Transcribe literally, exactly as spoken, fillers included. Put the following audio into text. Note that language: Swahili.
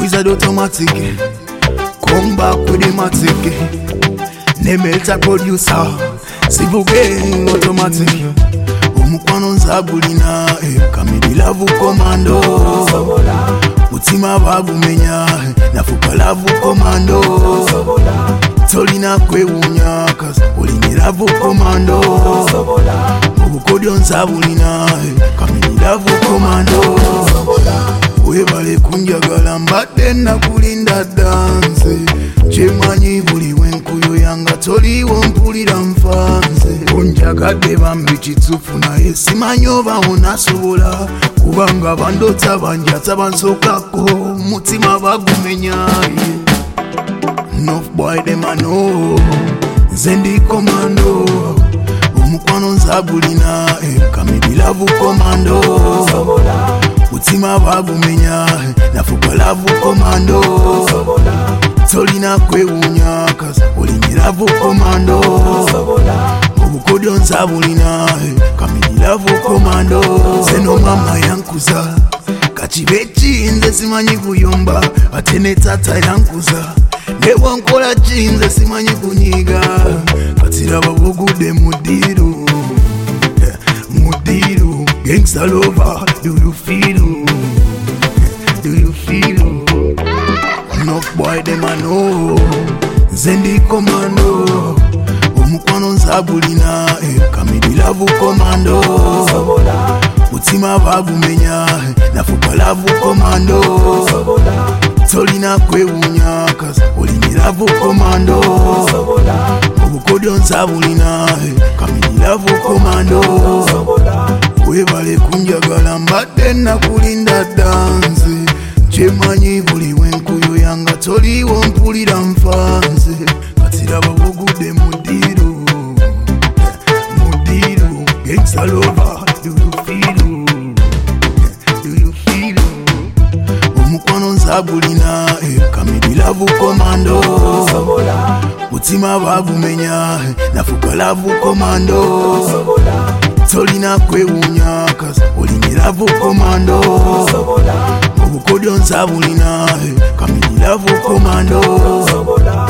Wizard automatic, come back with the matic. Nemelta producer, Civil Gang automatic. Umukwano nzabulina, Kamidi Lavu Commando. Mutima bagumenya, nafuka Lavu Commando. Tolina kwe unyaka, Olini Lavu Commando. Mubukodio nzabulina, Kamidi Lavu Commando. Webale kunjagala mbadde nakulinda dance. Chemanyi buli wenkuyo yanga toliwo mpulira nfanze. Onjagadde bambi kitsufu naye simanyi oba onasobola. Kubanga bandota banjata bansokako mutima bagumenya. Enough boy dem I know, nze ndi commando. Omukwano nzabulina, Kamidi Lavu Commando. Mutima bagumenya, nafuka Lavu Commando. Tolina kwe unyaka, Olini Lavu Commando. Obukodio nzabulina, Kamidi Lavu Commando. Zeno mama yankuza, kachibechi nze simanyi kuyomba. Atene tata yankuza, newa nkola chinze simanyi kunyiga. Katira babugude mudiru, mudiru. Gangsta lover, do you feel? Do you feel? Enough boy dem I know, Zendi Commando. Omukwano nzabulina, Kamidi Lavu Commando. Mutima bagumenya, nafuka Lavu Commando. Tolina kwe unyaka, Olini Lavu Commando. Obukodio nzabulina, Kamidi Lavu Commando. Webale kunjagala mbadde nakulinda dance. Chemanyi buli wenkuyo yanga toliwo mpulira nfanze. Katira babugude mudiru, mudiru. Gangsta lover, do you feel? Do you feel? Omukwano nzabulina, Kamidi Lavu Commando. Mutima bagumenya, nafuka Lavu Commando. Tolina kwe unyaka, Olini Lavu Commando. Obukodio nzabulina, Kamidi Lavu Commando.